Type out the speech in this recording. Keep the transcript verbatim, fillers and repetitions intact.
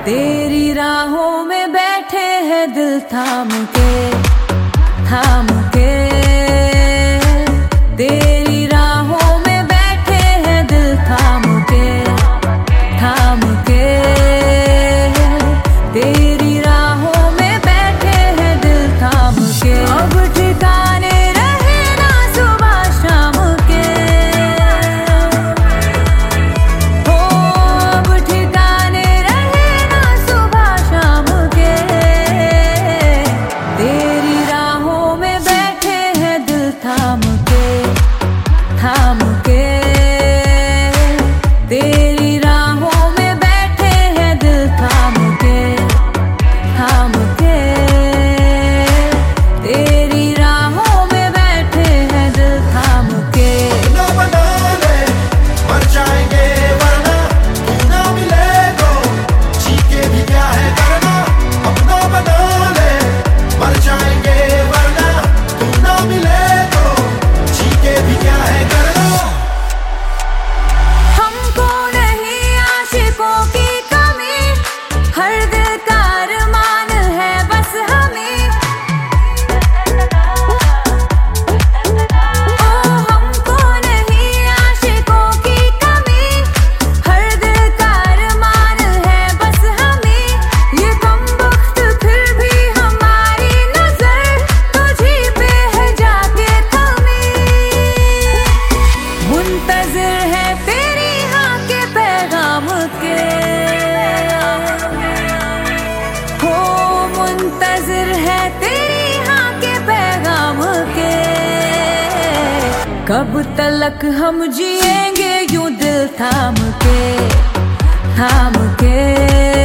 तेरी राहों में बैठे हैं दिल थाम के, थाम के। तेरी राहों में बैठे हैं दिल थाम के, थाम के। तेरी राहों में बैठे हैं दिल थाम के। अब ठिकाने रहे ना सुबह शाम के, हो अब ठिकाने रहे ना सुबह शाम के। तेरी राहों में बैठे हैं दिल थाम के, थाम के। तेरी राहों में बैठे हैं दिल थाम के, थाम के। तेरी राहों में बैठे हैं दिल थाम के। ना बना ले, मर जाएंगे वरना तू ना मिले तो जी के भी क्या है करना। अपना बना ले, मर जाएंगे वरना तू ना मिले तो जी के भी क्या है करना। हमको नहीं आशिकों की कमी, हर दिल का अरमान है बस हमें। ओ हमको नहीं आशिकों की कमी, हर दिल का अरमान है बस हमें। ये कमबख्त फिर भी हमारी नजर तुझी पे है जाके थमी। मुंतजिर है तेरी हाँ के पैगाम के, हो मुंतजिर है तेरी हाँ के पैगाम के। कब तलक हम जिएंगे यूं दिल थाम के, थाम के।